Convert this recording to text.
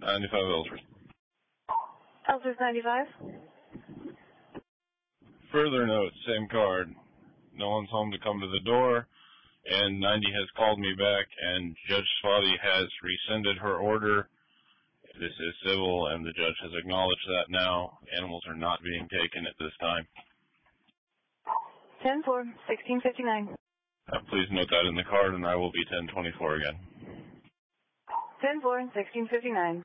95 Ellsworth. Ellsworth 95. Further note, same card. No one's home to come to the door, and 90 has called me back, and Judge Spotty has rescinded her order. This is civil, and the judge has acknowledged that now. Animals are not being taken at this time. 10-4, 1659. Please note that in the card, and I will be 1024 again. 10-4, 1659.